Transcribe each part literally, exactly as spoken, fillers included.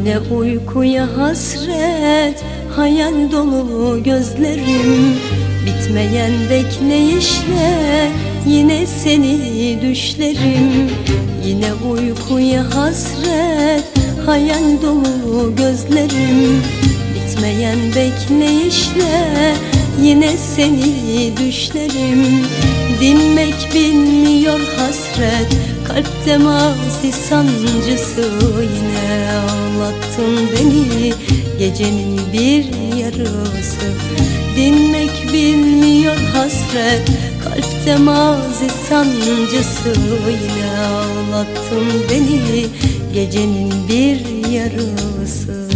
Yine uykuya hasret, hayal dolu gözlerim. Bitmeyen bekleyişle yine seni düşlerim. Yine uykuya hasret, hayal dolu gözlerim. Bitmeyen bekleyişle yine seni düşlerim. Dinmek bilmiyor hasret, kalp temasi sancısı. Yine ağlattın beni gecenin bir yarısı. Dinmek bilmiyor hasret, kalp temasi sancısı. Yine ağlattın beni gecenin bir yarısı.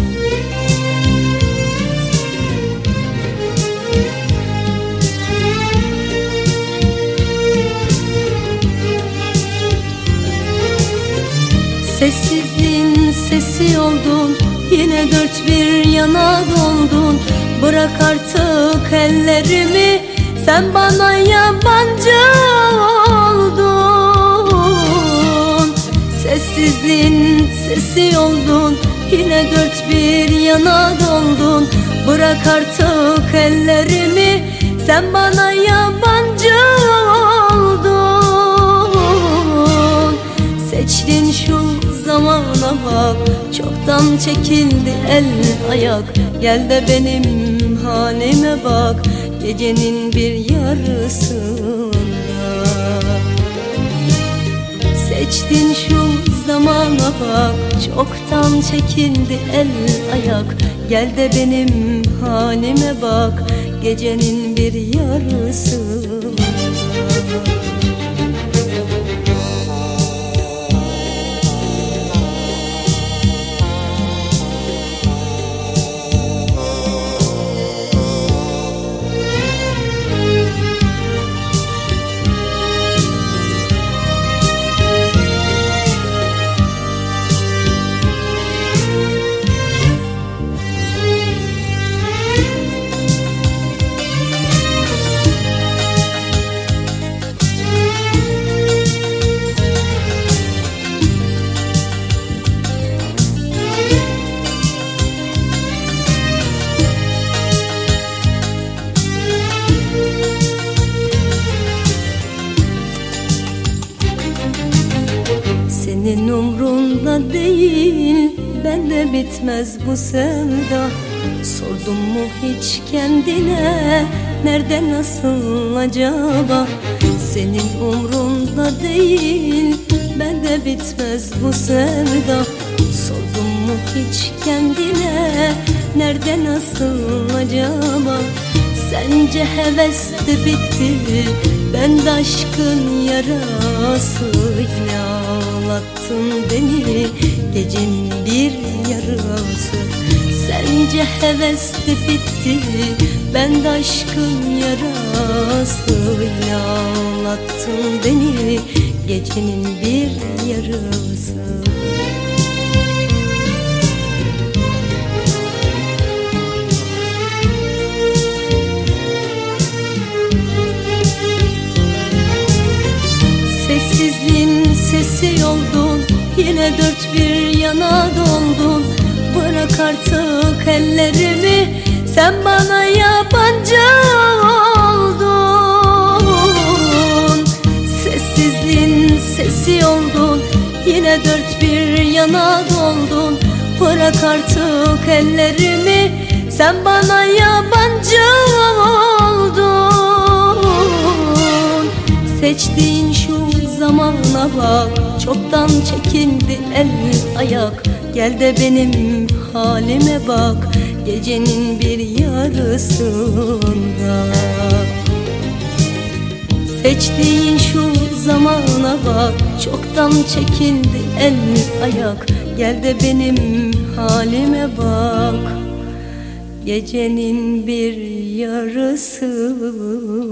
Sessizliğin sesi oldun, yine dört bir yana doldun. Bırak artık ellerimi, sen bana yabancı oldun. Sessizliğin sesi oldun, yine dört bir yana doldun. Bırak artık ellerimi, sen bana yabancı oldun. Seçtin şu zamana bak, çoktan çekildi el ayak. Gel de benim halime bak, gecenin bir yarısında. Seçtin şu zamana bak, çoktan çekildi el ayak. Gel de benim halime bak, gecenin bir yarısında. Senin umrunda değil, bende bitmez bu sevda. Sordun mu hiç kendine, nerede nasıl acaba? Senin umrunda değil, bende bitmez bu sevda. Sordun mu hiç kendine, nerede nasıl acaba? Sence heves de bitti, ben de aşkın yarasıyla. Ağlattın beni gecenin bir yarısı. Sence heves de bitti, ben de aşkın yarasıyla. Ağlattın beni gecenin bir yarısı. Sessizliğin sesi oldun, yine dört bir yana doldun. Bırak artık ellerimi, sen bana yabancı oldun. Sessizliğin sesi oldun, yine dört bir yana doldun. Bırak artık ellerimi, sen bana yabancı oldun. Seçtiğin şu zamana bak, çoktan çekildi el ayak. Gel de benim halime bak, gecenin bir yarısında. Seçtiğin şu zamana bak, çoktan çekildi el ayak. Gel de benim halime bak, gecenin bir yarısı.